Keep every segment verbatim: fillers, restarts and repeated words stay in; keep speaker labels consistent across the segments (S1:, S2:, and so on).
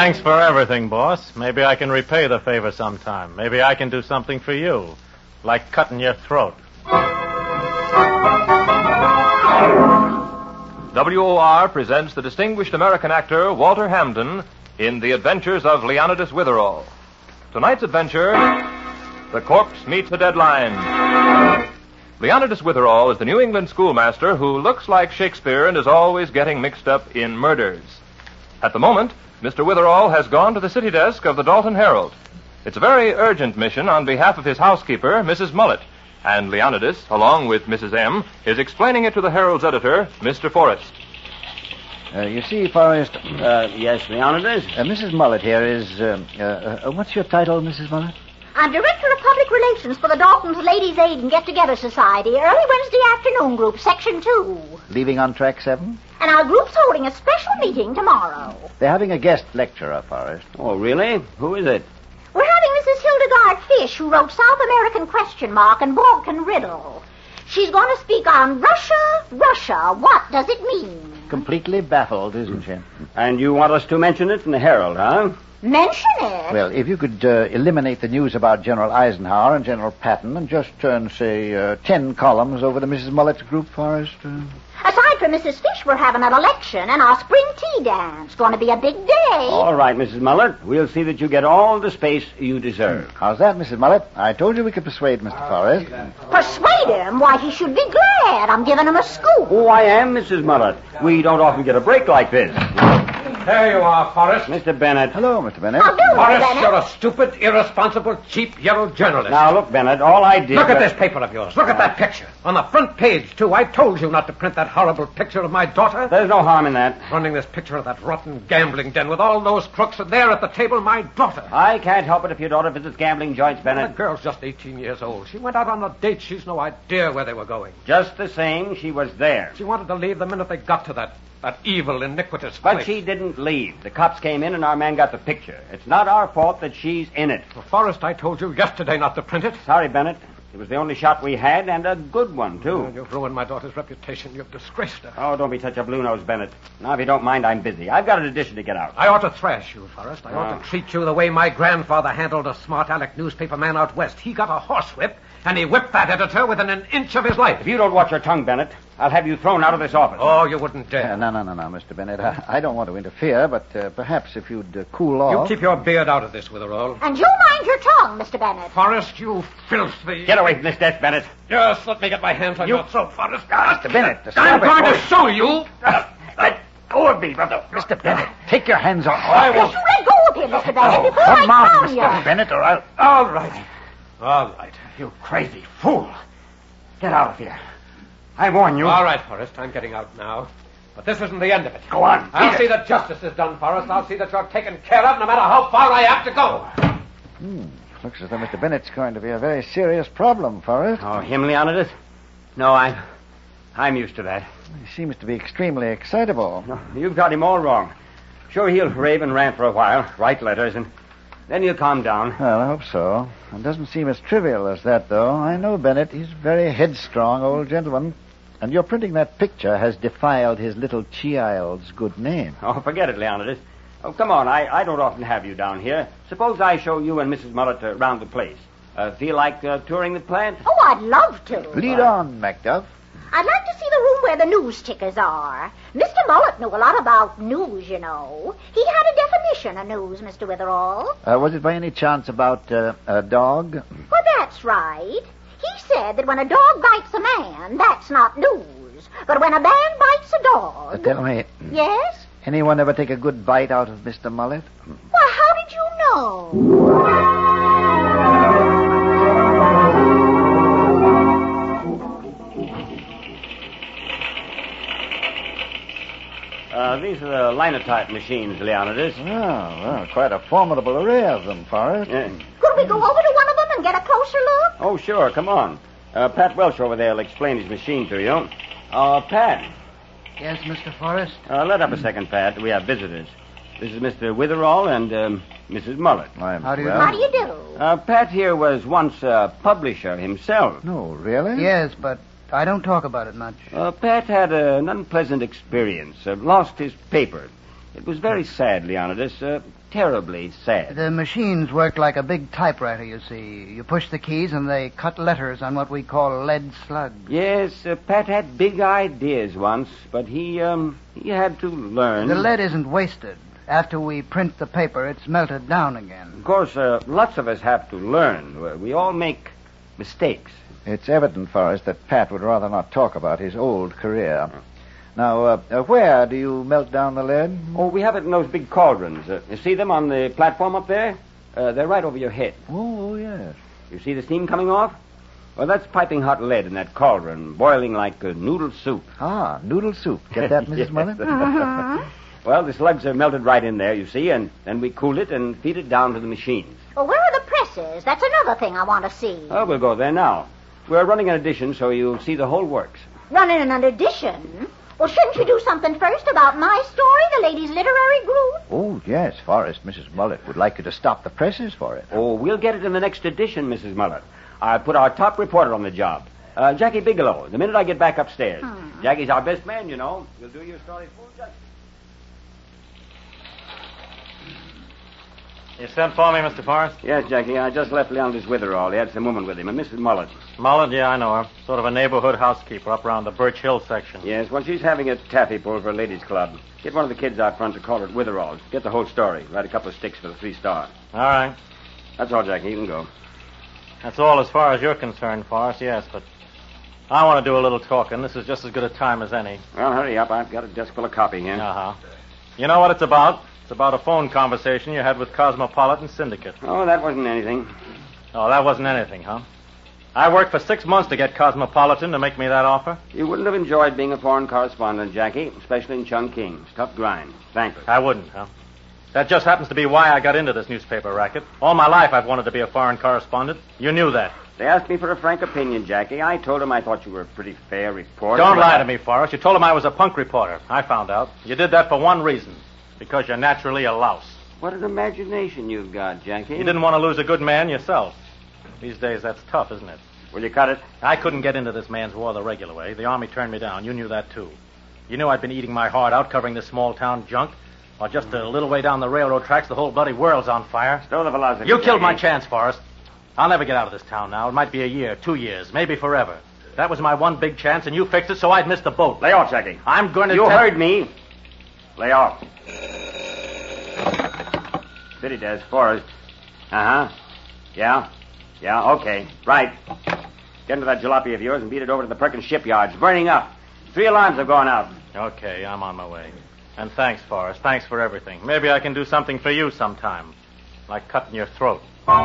S1: Thanks for everything, boss. Maybe I can repay the favor sometime. Maybe I can do something for you, like cutting your throat.
S2: W O R presents the distinguished American actor Walter Hamden in The Adventures of Leonidas Witherall. Tonight's adventure, The Corpse Meets a Deadline. Leonidas Witherall is the New England schoolmaster who looks like Shakespeare and is always getting mixed up in murders. At the moment, Mister Witherall has gone to the city desk of the Dalton Herald. It's a very urgent mission on behalf of his housekeeper, Missus Mullet, and Leonidas, along with Missus M, is explaining it to the Herald's editor, Mister Forrest.
S3: Uh, you see, Forrest...
S4: Uh, yes, Leonidas?
S3: Uh, Missus Mullet here is... Uh, uh, uh, what's your title, Missus Mullet?
S5: I'm Director of Public Relations for the Dalton's Ladies' Aid and Get-Together Society, early Wednesday afternoon group, Section two.
S3: Leaving on track seven?
S5: And our group's holding a special meeting tomorrow.
S3: They're having a guest lecturer, Forrest.
S4: Oh, really? Who is it?
S5: We're having Missus Hildegard Fish, who wrote South American Question Mark and Balkan Riddle. She's going to speak on Russia, Russia. What does it mean?
S3: Completely baffled, isn't she?
S4: And you want us to mention it in the Herald, huh?
S5: Mention it?
S3: Well, if you could uh, eliminate the news about General Eisenhower and General Patton and just turn, say, uh, ten columns over to Missus Mullet's group, Forrest. Uh...
S5: Aside from Missus Fish, we're having an election and our spring tea dance. Going to be a big day.
S4: All right, Missus Mullet. We'll see that you get all the space you deserve.
S3: How's that, Missus Mullet? I told you we could persuade Mister Forrest.
S5: Persuade him? Why, he should be glad. I'm giving him a scoop.
S4: Oh, I am, Missus Mullet. We don't often get a break like this.
S6: There you are, Forrest.
S4: Mister Bennett.
S3: Hello, Mister Bennett.
S5: How do you,
S6: Forrest,
S5: Bennett?
S6: you're a stupid, irresponsible, cheap, yellow journalist.
S4: Now, look, Bennett, all I did...
S6: Look at
S4: was...
S6: this paper of yours. Look at that picture. On the front page, too. I told you not to print that horrible picture of my daughter.
S4: There's no harm in that.
S6: Running this picture of that rotten gambling den with all those crooks, and there at the table, my daughter.
S4: I can't help it if your daughter visits gambling joints,
S6: The
S4: Bennett.
S6: girl's just eighteen years old. She went out on a date. She's no idea where they were going.
S4: Just the same, she was there.
S6: She wanted to leave the minute they got to that, that evil, iniquitous
S4: But
S6: place.
S4: she didn't leave. The cops came in and our man got the picture. It's not our fault that she's in it.
S6: Well, Forrest, I told you yesterday not to print it.
S4: Sorry, Bennett. It was the only shot we had, and a good one, too.
S6: Oh, you've ruined my daughter's reputation. You've disgraced her.
S4: Oh, don't be such a blue-nose, Bennett. Now, if you don't mind, I'm busy. I've got an edition to get out.
S6: I ought to thrash you, Forrest. I ought
S4: Oh.
S6: to treat you the way my grandfather handled a smart aleck newspaper man out west. He got a horsewhip, and he whipped that editor within an inch of his life.
S4: If you don't watch your tongue, Bennett, I'll have you thrown out of this office.
S6: Oh, you wouldn't dare.
S3: Uh, no, no, no, no, Mister Bennett. I, I don't want to interfere, but uh, perhaps if you'd uh, cool
S6: You
S3: off...
S6: keep your beard out of this, Witherall.
S5: And you mind your tongue, Mister Bennett.
S6: Forrest, you filthy...
S4: Get away from this desk, Bennett.
S6: Just let me get my hands on
S4: You-
S6: your throat, Forrest.
S3: Mister Bennett,
S6: I'm
S3: stop it.
S6: going to show you.
S4: Let go of me, brother.
S3: Mister Bennett, take your hands off.
S6: I
S5: Yes,
S6: will...
S5: you let go of him, Mister Bennett, before
S3: Come
S5: I
S3: on,
S5: crown
S3: Mister
S5: you.
S3: Bennett, or I'll...
S6: All right. All right.
S4: You crazy fool. Get out of here. I warn you.
S6: All right, Forrest. I'm getting out now. But this isn't the end of it.
S4: Go on.
S6: I'll
S4: Beat
S6: see
S4: it.
S6: that justice is done, Forrest. I'll see that you're taken care of no matter how far I have to go.
S3: Hmm. Looks as though Mister Bennett's going to be a very serious problem, Forrest.
S4: Oh, him, Leonidas? No, I'm... I'm used to that.
S3: He seems to be extremely excitable.
S4: No, you've got him all wrong. Sure, he'll rave and rant for a while, write letters, and then he'll calm down.
S3: Well, I hope so. It doesn't seem as trivial as that, though. I know Bennett. He's a very headstrong old gentleman. And your printing that picture has defiled his little child's good name.
S4: Oh, forget it, Leonidas. Oh, come on. I, I don't often have you down here. Suppose I show you and Missus Mullet uh, around the place. Uh, feel like uh, touring the plant?
S5: Oh, I'd love to.
S3: Lead on, Macduff.
S5: I'd like to see the room where the news tickers are. Mister Mullet knew a lot about news, you know. He had a definition of news, Mister Witherall.
S3: Uh, was it by any chance about uh, a dog?
S5: Well, that's right. He said that when a dog bites a man, that's not news. But when a man bites a dog...
S3: Uh, tell me,
S5: Yes?
S3: anyone ever take a good bite out of Mister Mullet?
S5: Well, how did you know?
S4: Uh, these are the linotype machines, Leonidas.
S3: Oh, well, quite a formidable array of them, Forrest.
S4: Yeah.
S5: Could we go over to one of them and get a closer look?
S4: Oh, sure. Come on. Uh, Pat Welch over there will explain his machine to you. Uh, Pat.
S7: Yes, Mister Forrest?
S4: Uh, let up a second, Pat. We have visitors. This is Mister Witherall and um, Missus Mullet.
S3: I'm,
S7: How do you
S3: well,
S5: How do you do?
S4: Uh, Pat here was once a publisher himself.
S3: No, really?
S7: Yes, but I don't talk about it much.
S4: Uh, Pat had uh, an unpleasant experience. Uh, lost his paper. It was very sad, Leonidas. Uh, terribly sad.
S7: The machines worked like a big typewriter, you see. You push the keys and they cut letters on what we call lead slugs.
S4: Yes, uh, Pat had big ideas once, but he, um, he had to learn.
S7: The lead isn't wasted. After we print the paper, it's melted down again.
S4: Of course, uh, lots of us have to learn. We all make mistakes.
S3: It's evident, Forrest, that Pat would rather not talk about his old career. Now, uh, uh, where do you melt down the lead?
S4: Oh, we have it in those big cauldrons. Uh, you see them on the platform up there? Uh, they're right over your head.
S3: Oh, oh, yes.
S4: You see the steam coming off? Well, that's piping hot lead in that cauldron, boiling like uh, noodle soup.
S3: Ah, noodle soup. Get that, Missus
S4: Yes.
S3: Mother?
S5: Uh-huh.
S4: Well, the slugs are melted right in there, you see, and then we cool it and feed it down to the machines.
S5: Well, where are the presses? That's another thing I want to see.
S4: Oh, we'll go there now. We're running an edition, so you'll see the whole works.
S5: Running an edition? Well, shouldn't you do something first about my story, the ladies' literary group?
S3: Oh, yes, Forrest. Missus Mullet would like you to stop the presses for it.
S4: Oh, we'll get it in the next edition, Missus Mullet. I put our top reporter on the job. Uh, Jackie Bigelow, the minute I get back upstairs.
S5: Hmm.
S4: Jackie's our best man, you know. You'll do your story full justice.
S1: You sent for me, Mister Forrest?
S4: Yes, Jackie, I just left Leonidas Witherall. He had some woman with him, a Missus Mullet.
S1: Mullet, yeah, I know her. Sort of a neighborhood housekeeper up around the Birch Hill section.
S4: Yes, well, she's having a taffy pull for a ladies' club. Get one of the kids out front to call it Witherall. Get the whole story. Write a couple of sticks for the Three Star.
S1: All right.
S4: That's all, Jackie. You can go.
S1: That's all as far as you're concerned, Forrest, yes, but I want to do a little talking. This is just as good a time as any.
S4: Well, hurry up. I've got a desk full of copy here.
S1: Uh-huh. You know what it's about? It's about a phone conversation you had with Cosmopolitan Syndicate.
S4: Oh, that wasn't anything.
S1: Oh, that wasn't anything, huh? I worked for six months to get Cosmopolitan to make me that offer.
S4: You wouldn't have enjoyed being a foreign correspondent, Jackie, especially in Chungking. It's tough grind. Thankless.
S1: I wouldn't, huh? That just happens to be why I got into this newspaper racket. All my life I've wanted to be a foreign correspondent. You knew that.
S4: They asked me for a frank opinion, Jackie. I told them I thought you were a pretty fair reporter.
S1: Don't
S4: but
S1: lie
S4: I-
S1: to me, Forrest. You told him I was a punk reporter. I found out. You did that for one reason. Because you're naturally a louse.
S4: What an imagination you've got, Jackie.
S1: You didn't want to lose a good man yourself. These days, that's tough, isn't it?
S4: Will you cut it?
S1: I couldn't get into this man's war the regular way. The Army turned me down. You knew that, too. You knew I'd been eating my heart out covering this small-town junk. While just a little way down the railroad tracks, the whole bloody world's on fire.
S4: Stow the velocity.
S1: You killed my
S4: Jackie.
S1: chance, Forrest. I'll never get out of this town now. It might be a year, two years, maybe forever. That was my one big chance, and you fixed it so I'd miss the boat.
S4: Lay off, Jackie.
S1: I'm going to
S4: You
S1: tell-
S4: heard me. Lay off. City desk, Forrest. Uh-huh. Yeah? Yeah, okay. Right. Get into that jalopy of yours and beat it over to the Perkins shipyard. It's burning up. Three alarms have gone out.
S1: Okay, I'm on my way. And thanks, Forrest. Thanks for everything. Maybe I can do something for you sometime. Like cutting your throat.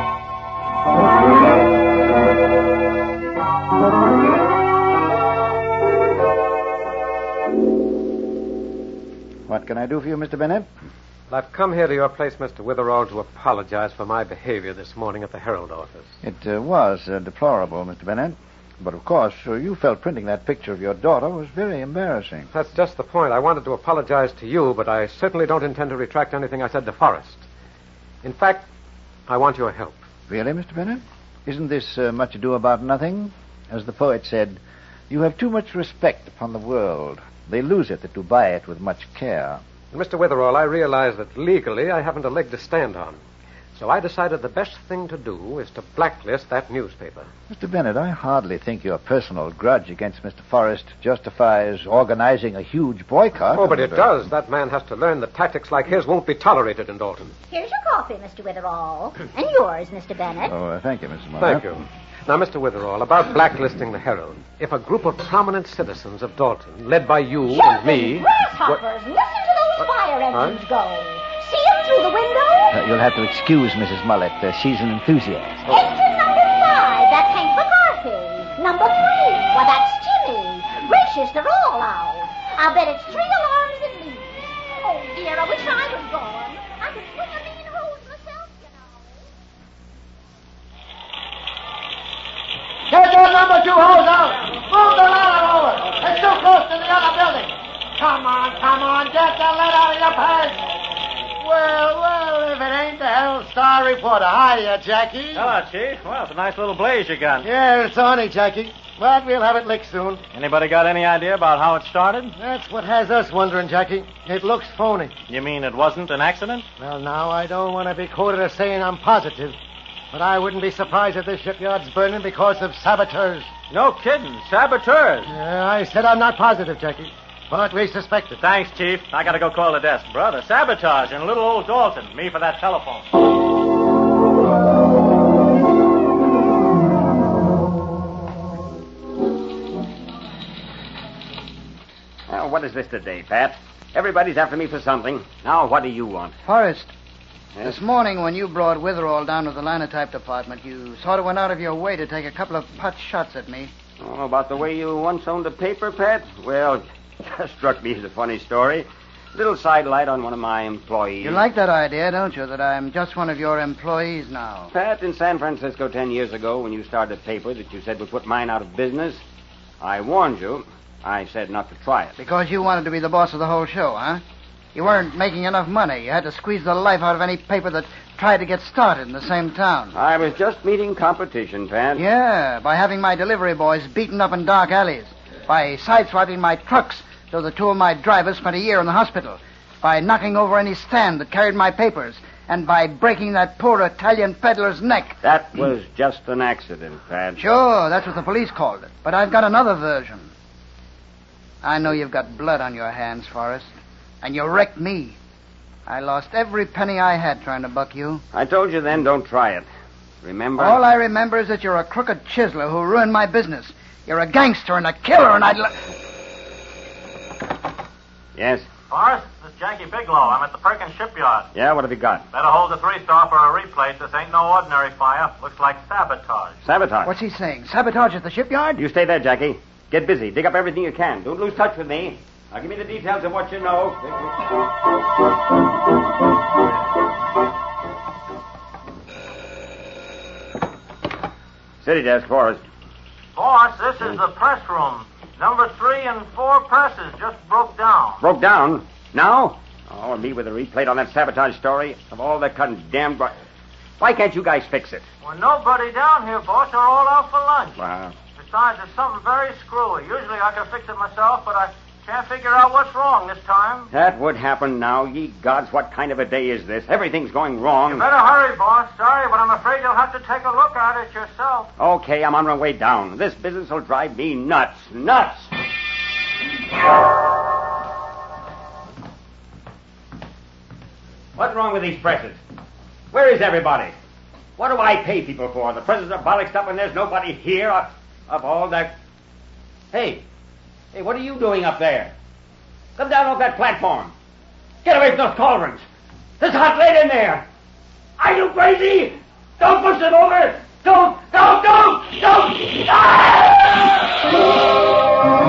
S3: What can I do for you, Mister Bennett?
S6: I've come here to your place, Mister Witherall, to apologize for my behavior this morning at the Herald office.
S3: It uh, was uh, deplorable, Mister Bennett. But, of course, uh, you felt printing that picture of your daughter was very embarrassing.
S6: That's just the point. I wanted to apologize to you, but I certainly don't intend to retract anything I said to Forrest. In fact, I want your help.
S3: Really, Mister Bennett? Isn't this uh, much ado about nothing? As the poet said, you have too much respect upon the world. They lose it that do buy it with much care.
S6: Mister Witherall, I realize that legally I haven't a leg to stand on. So I decided the best thing to do is to blacklist that newspaper.
S3: Mister Bennett, I hardly think your personal grudge against Mister Forrest justifies organizing a huge boycott.
S6: Oh, but it
S3: of, uh,
S6: does. That man has to learn that tactics like his won't be tolerated in Dalton.
S5: Here's your coffee, Mister Witherall. And yours, Mister Bennett.
S3: Oh, uh, thank you, Missus Muller.
S6: Thank you. Now, Mister Witherall, about blacklisting the Herald. If a group of prominent citizens of Dalton, led by you and me...
S5: Grasshoppers, listen to those fire engines go. See them through the window?
S3: Uh, you'll have to excuse Missus Mullet. Uh, she's an enthusiast.
S5: Engine number five, that's Hank McCarthy. Number three, well, that's Jimmy. Gracious, they're all out. I'll bet it's three alarms at least. Oh, dear, I wish I was gone. I could swing a mean hose myself, you know.
S8: Get your number two hose out. Move the ladder over. It's too close to the other building. Come on, come on. Get the lead out of your pants. Well, well, if it ain't the Herald Star reporter. Hiya, Jackie.
S1: Hello, Chief. Well, it's a nice little blaze you got.
S8: Yeah, it's on it, Jackie. But we'll have it licked soon.
S1: Anybody got any idea about how it started?
S8: That's what has us wondering, Jackie. It looks phony.
S1: You mean it wasn't an accident?
S8: Well, now, I don't want to be quoted as saying I'm positive, but I wouldn't be surprised if this shipyard's burning because of saboteurs.
S1: No kidding. Saboteurs.
S8: Yeah, I said I'm not positive, Jackie, but we suspect it.
S1: Thanks, Chief. I gotta go call the desk. Brother, sabotage in little old Dalton. Me for that telephone.
S4: Well, what is this today, Pat? Everybody's after me for something. Now, what do you want?
S7: Forrest,
S4: Yes?
S7: this morning when you brought Witherall down to the linotype department, you sort of went out of your way to take a couple of pot shots at me.
S4: Oh, about the way you once owned a paper, Pat? Well, just struck me as a funny story. Little sidelight on one of my employees.
S7: You like that idea, don't you, that I'm just one of your employees now?
S4: Pat, in San Francisco ten years ago, when you started a paper that you said would put mine out of business, I warned you. I said not to try it.
S7: Because you wanted to be the boss of the whole show, huh? You weren't making enough money. You had to squeeze the life out of any paper that tried to get started in the same town.
S4: I was just meeting competition, Pat.
S7: Yeah, by having my delivery boys beaten up in dark alleys. By sideswiping my trucks so the two of my drivers spent a year in the hospital. By knocking over any stand that carried my papers. And by breaking that poor Italian peddler's neck.
S4: That was just an accident, Pat.
S7: Sure, that's what the police called it. But I've got another version. I know you've got blood on your hands, Forrest. And you wrecked me. I lost every penny I had trying to buck you.
S4: I told you then, don't try it. Remember?
S7: All I remember is that you're a crooked chiseler who ruined my business. You're a gangster and a killer, and I'd... L-
S4: Yes?
S1: Forrest, this is Jackie Bigelow. I'm at the Perkins shipyard.
S4: Yeah, what have you got?
S1: Better hold the three-star for a replate. This ain't no ordinary fire. Looks like sabotage.
S4: Sabotage.
S7: What's he saying? Sabotage at the shipyard?
S4: You stay there, Jackie. Get busy. Dig up everything you can. Don't lose touch with me. Now, give me the details of what you know. City desk, Forrest.
S1: Boss, this is the press room. Number three and four presses just broke down.
S4: Broke down? Now? Oh, and me with a replate on that sabotage story of all that condemned... Why, why can't you guys fix it?
S1: Well, nobody down here, boss. They're all out for lunch.
S4: Wow.
S1: Besides, there's something very screwy. Usually I can fix it myself, but I can't figure out what's wrong this time.
S4: That would happen now. Ye gods, what kind of a day is this? Everything's going wrong.
S1: You better hurry, boss. Sorry, but I'm afraid you'll have to take a look at it yourself.
S4: Okay, I'm on my way down. This business will drive me nuts. Nuts! What's wrong with these presses? Where is everybody? What do I pay people for? The presses are bollocksed up and there's nobody here of, of all that... Hey, hey, what are you doing up there? Come down off that platform. Get away from those cauldrons. There's hot lead in there. Are you crazy? Don't push it over. Don't, don't, don't, don't. Ah!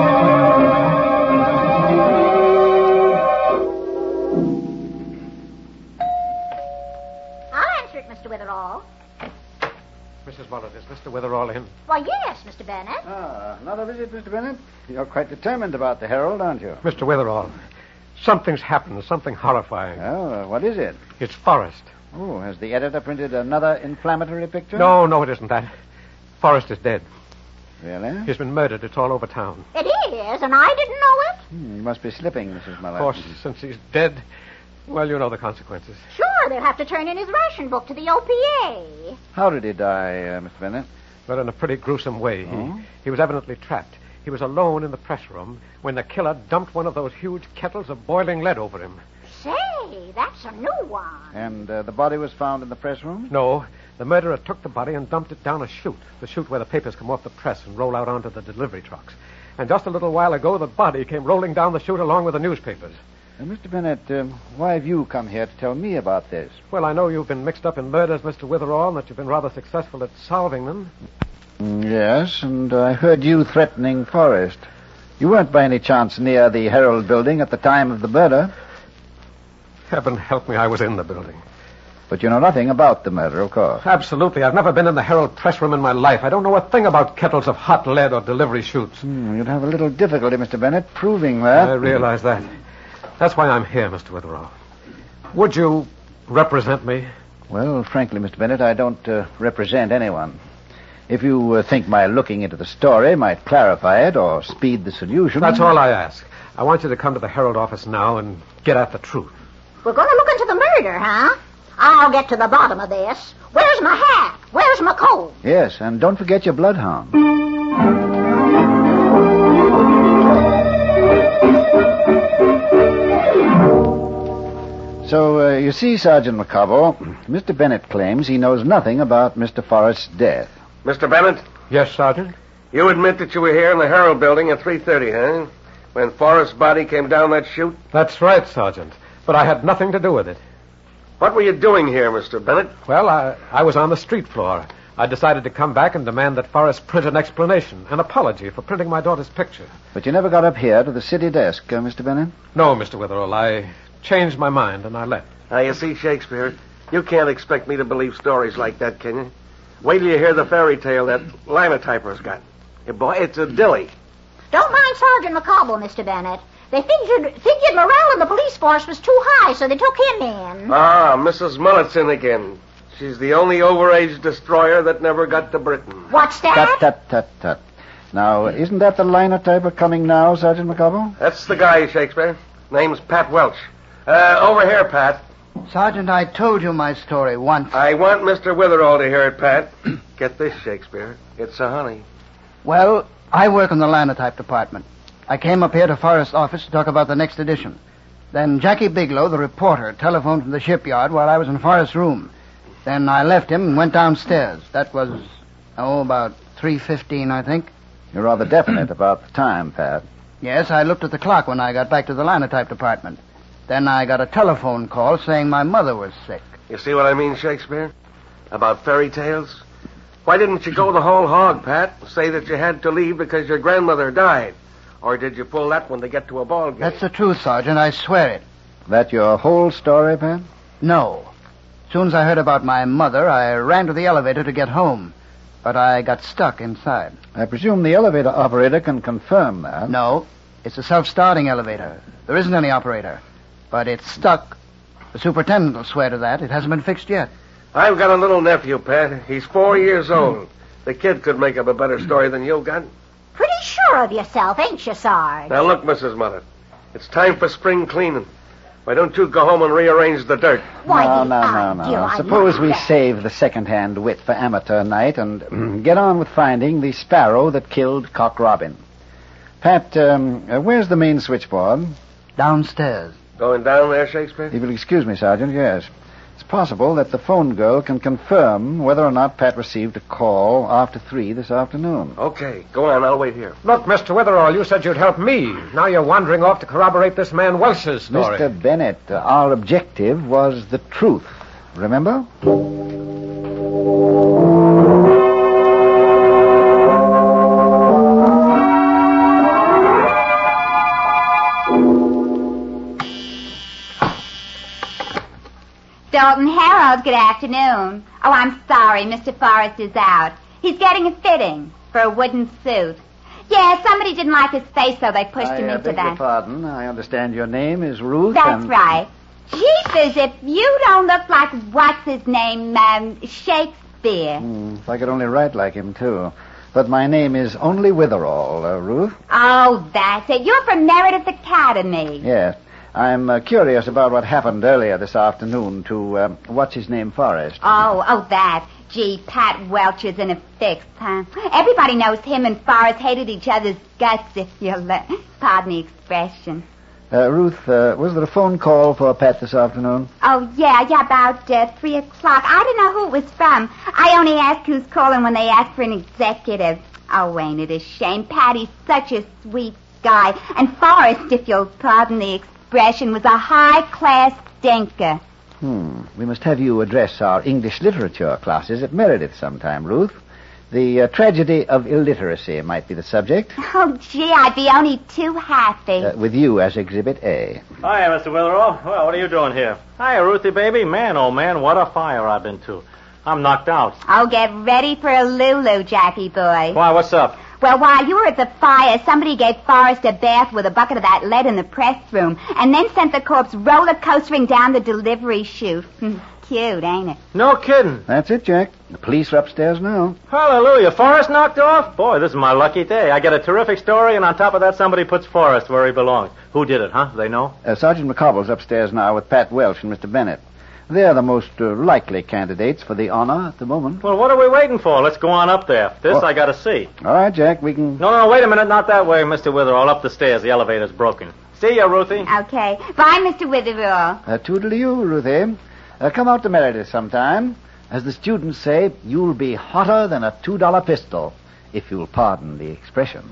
S5: Mister Witherall.
S6: Missus Wallace, is Mister Witherall in?
S5: Why, yes, Mister Bennett.
S3: Ah, another visit, Mister Bennett? You're quite determined about the Herald, aren't you?
S6: Mister Witherall, something's happened, something horrifying.
S3: Oh, what is it?
S6: It's Forrest.
S3: Oh, has the editor printed another inflammatory picture?
S6: No, no, it isn't that. Forrest is dead.
S3: Really?
S6: He's been murdered. It's all over town.
S5: It is, and I didn't know it.
S3: Hmm, you must be slipping, Missus Muller.
S6: Of course, since he's dead, well, you know the consequences.
S5: Sure, they'll have to turn in his ration book to the O P A.
S3: How did he die, uh, Mister Bennett?
S6: Well, in a pretty gruesome way.
S3: Oh?
S6: He, he was evidently trapped. He was alone in the press room when the killer dumped one of those huge kettles of boiling lead over him.
S5: Say, that's a new one.
S3: And uh, the body was found in the press room?
S6: No, the murderer took the body and dumped it down a chute, the chute where the papers come off the press and roll out onto the delivery trucks. And just a little while ago, the body came rolling down the chute along with the newspapers.
S3: Uh, Mister Bennett, um, why have you come here to tell me about this?
S6: Well, I know you've been mixed up in murders, Mister Witherall, and that you've been rather successful at solving them.
S3: Mm, yes, and I heard you threatening Forrest. You weren't by any chance near the Herald building at the time of the murder.
S6: Heaven help me, I was in the building.
S3: But you know nothing about the murder, of course.
S6: Absolutely. I've never been in the Herald press room in my life. I don't know a thing about kettles of hot lead or delivery chutes.
S3: Hmm, you'd have a little difficulty, Mister Bennett, proving that.
S6: I realize that. That's why I'm here, Mister Witherall. Would you represent me?
S3: Well, frankly, Mister Bennett, I don't uh, represent anyone. If you uh, think my looking into the story might clarify it or speed the solution...
S6: That's all I ask. I want you to come to the Herald office now and get at the truth.
S5: We're going to look into the murder, huh? I'll get to the bottom of this. Where's my hat? Where's my coat?
S3: Yes, and don't forget your bloodhound. So, uh, you see, Sergeant McCobble, Mister Bennett claims he knows nothing about Mister Forrest's death.
S9: Mister Bennett?
S6: Yes, Sergeant?
S9: You admit that you were here in the Herald building at three thirty, huh? When Forrest's body came down that chute?
S6: That's right, Sergeant. But I had nothing to do with it.
S9: What were you doing here, Mister Bennett?
S6: Well, I, I was on the street floor. I decided to come back and demand that Forrest print an explanation, an apology for printing my daughter's picture.
S3: But you never got up here to the city desk, uh, Mister Bennett?
S6: No, Mister Witherall. I changed my mind and I left.
S9: Now, you see, Shakespeare, you can't expect me to believe stories like that, can you? Wait till you hear the fairy tale that linotyper's got. Hey, boy, it's a dilly.
S5: Don't mind Sergeant McCobble, Mister Bennett. They figured, figured morale in the police force was too high, so they took him in.
S9: Ah, Missus Mullet's in again. She's the only overage destroyer that never got to Britain.
S5: What's that?
S3: Tut, tut, tut, tut. Now, isn't that the linotyper coming now, Sergeant McCobble?
S9: That's the guy, Shakespeare. Name's Pat Welch. Uh, over here, Pat.
S7: Sergeant, I told you my story once.
S9: I want Mister Witherall to hear it, Pat. Get this, Shakespeare. It's a honey.
S7: Well, I work in the linotype department. I came up here to Forrest's office to talk about the next edition. Then Jackie Bigelow, the reporter, telephoned from the shipyard while I was in Forrest's room. Then I left him and went downstairs. That was, oh, about three fifteen, I think.
S3: You're rather definite about the time, Pat.
S7: Yes, I looked at the clock when I got back to the linotype department. Then I got a telephone call saying my mother was sick.
S9: You see what I mean, Shakespeare? About fairy tales? Why didn't you go the whole hog, Pat? Say that you had to leave because your grandmother died. Or did you pull that one to get to a ball game?
S7: That's the truth, Sergeant. I swear it.
S3: That your whole story, Pat?
S7: No. As soon as I heard about my mother, I ran to the elevator to get home. But I got stuck inside.
S3: I presume the elevator operator can confirm that.
S7: No. It's a self-starting elevator. There isn't any operator. But it's stuck. The superintendent will swear to that. It hasn't been fixed yet.
S9: I've got a little nephew, Pat. He's four years old. The kid could make up a better story than you've got.
S5: Pretty sure of yourself, ain't you, Sarge?
S9: Now, look, Missus Mullet. It's time for spring cleaning. Why don't you go home and rearrange the dirt?
S5: Why,
S3: no,
S5: the
S3: no, no,
S5: idea,
S3: no.
S5: I
S3: Suppose
S5: like
S3: we
S5: that.
S3: save the second-hand wit for amateur night and get on with finding the sparrow that killed Cock Robin. Pat, um, uh, where's the main switchboard?
S7: Downstairs.
S9: Going down there, Shakespeare?
S3: If you'll excuse me, Sergeant, yes. It's possible that the phone girl can confirm whether or not Pat received a call after three this afternoon.
S9: Okay, go on. I'll wait here.
S6: Look, Mister Witherall, you said you'd help me. Now you're wandering off to corroborate this man Welch's story.
S3: Mister Bennett, uh, our objective was the truth. Remember?
S10: Dalton Herald, good afternoon. Oh, I'm sorry, Mister Forrest is out. He's getting a fitting for a wooden suit. Yeah, somebody didn't like his face, so they pushed
S3: I,
S10: him
S3: uh,
S10: into
S3: beg
S10: that.
S3: your pardon. I understand your name is Ruth.
S10: That's
S3: and...
S10: right. Jesus, if you don't look like what's his name, um, Shakespeare.
S3: Hmm, if I could only write like him, too. But my name is only Witherall, uh, Ruth.
S10: Oh, that's it. You're from Meredith Academy.
S3: Yes. I'm uh, curious about what happened earlier this afternoon to, uh, what's his name, Forrest.
S10: Oh, oh, that. Gee, Pat Welch is in a fix, huh? Everybody knows him and Forrest hated each other's guts, if you'll uh, pardon the expression.
S3: Uh, Ruth, uh, was there a phone call for Pat this afternoon?
S10: Oh, yeah, yeah, about uh, three o'clock. I don't know who it was from. I only ask who's calling when they ask for an executive. Oh, ain't it a shame? Patty's such a sweet guy. And Forrest, if you'll pardon the expression, was a high-class stinker.
S3: Hmm. We must have you address our English literature classes at Meredith sometime, Ruth. The uh, tragedy of illiteracy might be the subject,
S10: Oh, gee, I'd be only too happy.
S3: uh, with you as Exhibit A.
S1: Hiya, Mister Witherall. Well, what are you doing here? Hiya, Ruthie, baby. Man, oh, man, what a fire I've been to. I'm knocked out.
S10: Oh, get ready for a Lulu, Jackie boy.
S1: Why, what's up?
S10: Well, while you were at the fire, somebody gave Forrest a bath with a bucket of that lead in the press room, and then sent the corpse roller coastering down the delivery chute. Cute, ain't it?
S1: No kidding.
S3: That's it, Jack. The police are upstairs now.
S1: Hallelujah. Forrest knocked off? Boy, this is my lucky day. I get a terrific story, and on top of that, somebody puts Forrest where he belongs. Who did it, huh? They know?
S3: Uh, Sergeant McCobble's upstairs now with Pat Welch and Mister Bennett. They're the most uh, likely candidates for the honor at the moment.
S1: Well, what are we waiting for? Let's go on up there. This
S3: Well-
S1: I got to see.
S3: All right, Jack, we can...
S1: No, no, wait a minute. Not that way, Mister Witherall. Up the stairs. The elevator's broken. See ya, Ruthie.
S10: Okay. Bye, Mister Witherall.
S3: Uh, toodle-you, Ruthie. Uh, come out to Meredith sometime. As the students say, you'll be hotter than a two-dollar pistol, if you'll pardon the expression.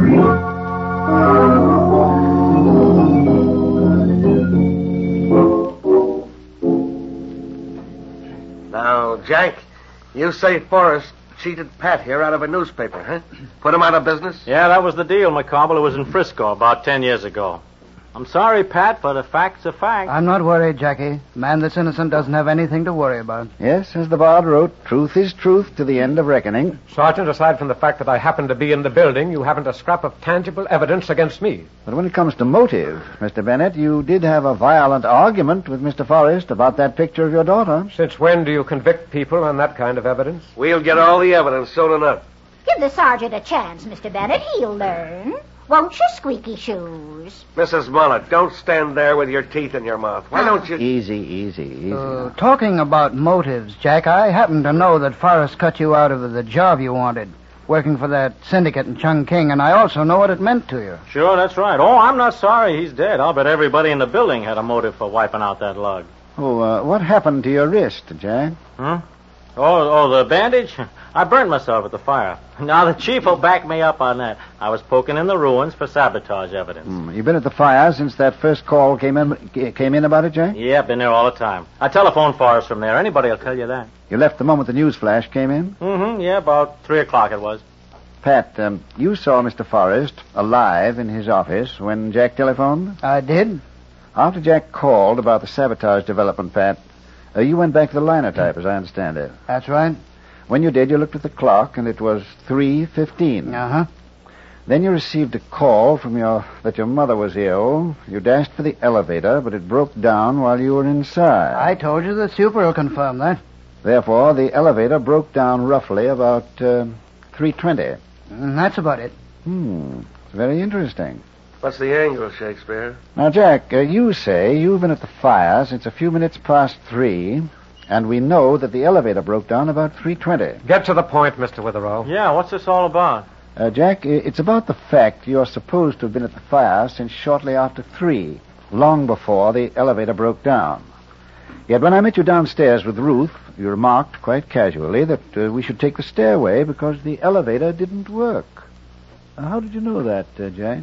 S9: Now, Jack, you say Forrest cheated Pat here out of a newspaper, huh? Put him out of business?
S1: Yeah, that was the deal, McCobble. It was in Frisco about ten years ago. I'm sorry, Pat, but a fact's a fact.
S7: I'm not worried, Jackie. Man that's innocent doesn't have anything to worry about.
S3: Yes, as the bard wrote, truth is truth to the end of reckoning.
S6: Sergeant, aside from the fact that I happen to be in the building, you haven't a scrap of tangible evidence against me.
S3: But when it comes to motive, Mister Bennett, you did have a violent argument with Mister Forrest about that picture of your daughter.
S6: Since when do you convict people on that kind of evidence?
S9: We'll get all the evidence soon enough.
S5: Give the sergeant a chance, Mister Bennett. He'll learn. Won't you, Squeaky Shoes?
S9: Missus Mullet, don't stand there with your teeth in your mouth. Why don't you...
S3: Easy, easy, easy.
S7: Uh, talking about motives, Jack, I happen to know that Forrest cut you out of the job you wanted, working for that syndicate in Chungking, and I also know what it meant to you.
S1: Sure, that's right. Oh, I'm not sorry he's dead. I'll bet everybody in the building had a motive for wiping out that lug.
S3: Oh, uh, what happened to your wrist, Jack?
S1: Huh? Oh, oh, the bandage? I burned myself at the fire. Now, the chief will back me up on that. I was poking in the ruins for sabotage evidence.
S3: Hmm. You've been at the fire since that first call came in came in about it, Jack?
S1: Yeah, been there all the time. I telephoned Forrest from there. Anybody will tell you that.
S3: You left the moment the news flash came in?
S1: Mm-hmm, yeah, about three o'clock it was.
S3: Pat, um, you saw Mister Forrest alive in his office when Jack telephoned?
S7: I did.
S3: After Jack called about the sabotage development, Pat, uh, you went back to the linotype, as I understand it.
S7: That's right.
S3: When you did, you looked at the clock, and it was three fifteen.
S7: Uh-huh.
S3: Then you received a call from your that your mother was ill. You dashed for the elevator, but it broke down while you were inside.
S7: I told you the super will confirm that.
S3: Therefore, the elevator broke down roughly about uh, three twenty.
S7: And that's about it.
S3: Hmm. It's very interesting.
S9: What's the angle, Shakespeare?
S3: Now, Jack, uh, you say you've been at the fire since a few minutes past three, and we know that the elevator broke down about three twenty.
S6: Get to the point, Mister Witherall.
S1: Yeah, what's this all about?
S3: Uh, Jack, i- it's about the fact you're supposed to have been at the fire since shortly after three, long before the elevator broke down. Yet when I met you downstairs with Ruth, you remarked quite casually that uh, we should take the stairway because the elevator didn't work. Uh, how did you know that, uh, Jack?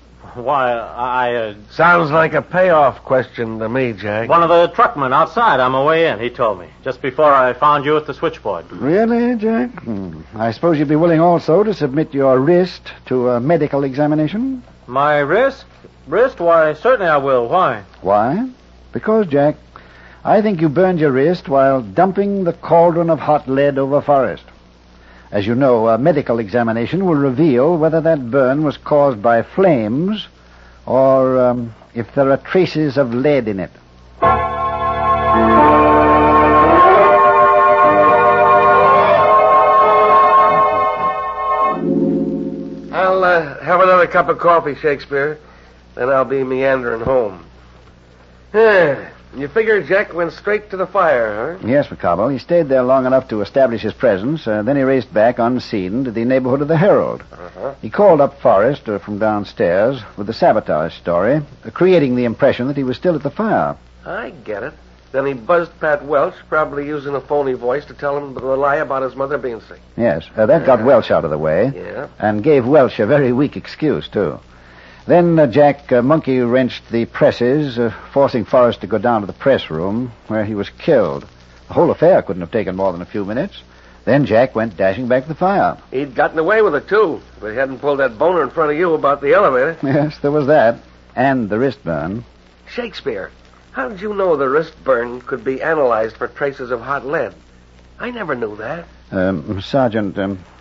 S1: Why, I, uh,
S9: Sounds like a payoff question to me, Jack.
S1: one of the truckmen outside on my way in, he told me, just before I found you at the switchboard.
S3: Really, Jack? Hmm. I suppose you'd be willing also to submit your wrist to a medical examination?
S1: My wrist? Wrist? Why, certainly I will. Why?
S3: Why? Because, Jack, I think you burned your wrist while dumping the cauldron of hot lead over Forrest. As you know, a medical examination will reveal whether that burn was caused by flames or um, if there are traces of lead in it.
S9: I'll uh, have another cup of coffee, Shakespeare. Then I'll be meandering home. You figure Jack went straight to the fire, huh?
S3: Yes, McCobble. He stayed there long enough to establish his presence. Uh, then he raced back unseen to the neighborhood of the Herald.
S9: Uh-huh.
S3: He called up Forrest uh, from downstairs with the sabotage story, uh, creating the impression that he was still at the fire.
S9: I get it. Then he buzzed Pat Welch, probably using a phony voice to tell him the lie about his mother being sick.
S3: Yes, uh, that got Welch out of the way.
S9: Yeah.
S3: And gave Welch a very weak excuse, too. Then uh, Jack uh, monkey-wrenched the presses, uh, forcing Forrest to go down to the press room, where he was killed. The whole affair couldn't have taken more than a few minutes. Then Jack went dashing back to the fire.
S9: He'd gotten away with it, too, if he hadn't pulled that boner in front of you about the elevator.
S3: Yes, there was that. And the wrist burn.
S9: Shakespeare, how did you know the wrist burn could be analyzed for traces of hot lead? I never knew that.
S3: Um, Sergeant, um,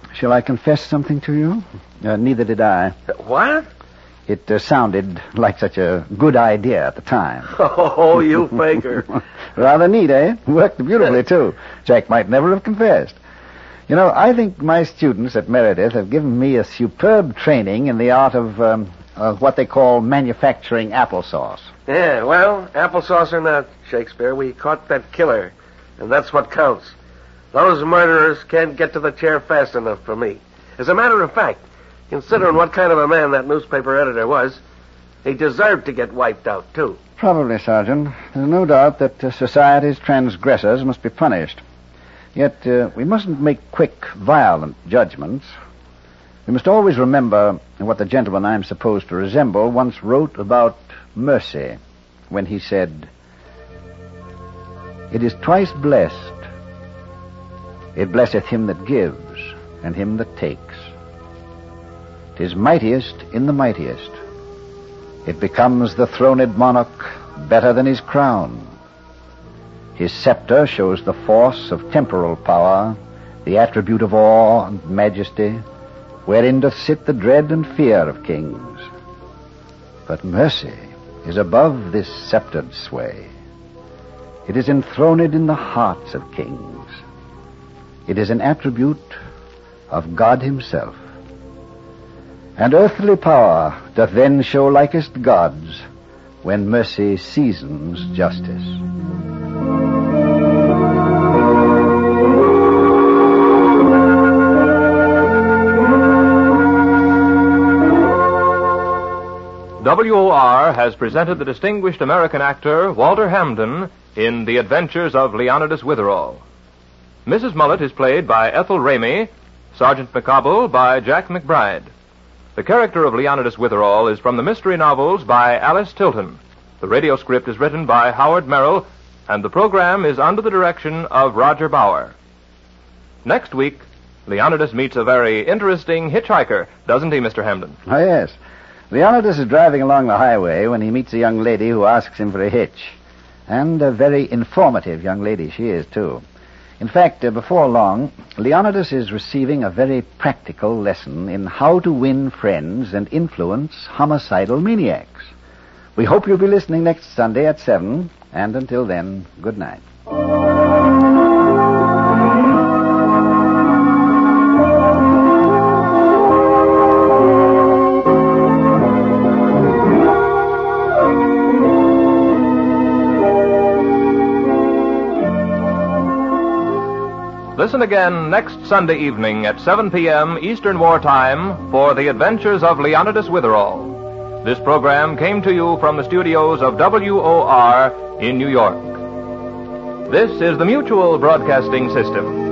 S3: Shall I confess something to you? Uh, neither did I.
S9: What?
S3: It uh, sounded like such a good idea at the time.
S9: Oh, you faker.
S3: Rather neat, eh? Worked beautifully, too. Jack might never have confessed. You know, I think my students at Meredith have given me a superb training in the art of, um, of what they call manufacturing applesauce.
S9: Yeah, well, applesauce or not, Shakespeare, we caught that killer, and that's what counts. Those murderers can't get to the chair fast enough for me. As a matter of fact, considering what kind of a man that newspaper editor was, he deserved to get wiped out, too.
S3: Probably, Sergeant. There's no doubt that uh, society's transgressors must be punished. Yet, uh, we mustn't make quick, violent judgments. We must always remember what the gentleman I'm supposed to resemble once wrote about mercy, when he said, "It is twice blessed. It blesseth him that gives, and him that takes. 'Tis mightiest in the mightiest. It becomes the throned monarch better than his crown. His scepter shows the force of temporal power, the attribute of awe and majesty, wherein doth sit the dread and fear of kings. But mercy is above this sceptred sway. It is enthroned in the hearts of kings. It is an attribute of God himself. And earthly power doth then show likest God's, when mercy seasons justice."
S2: W O R has presented the distinguished American actor Walter Hamden in The Adventures of Leonidas Witherall. Missus Mullet is played by Ethel Ramey, Sergeant McCobble by Jack McBride. The character of Leonidas Witherall is from the mystery novels by Alice Tilton. The radio script is written by Howard Merrill, and the program is under the direction of Roger Bauer. Next week, Leonidas meets a very interesting hitchhiker, doesn't he, Mister Hamden?
S3: Oh, yes. Leonidas is driving along the highway when he meets a young lady who asks him for a hitch. And a very informative young lady she is, too. In fact, uh, before long, Leonidas is receiving a very practical lesson in how to win friends and influence homicidal maniacs. We hope you'll be listening next Sunday at seven, and until then, good night.
S2: Listen again next Sunday evening at seven p.m. Eastern Wartime for The Adventures of Leonidas Witherall. This program came to you from the studios of W O R in New York. This is the Mutual Broadcasting System.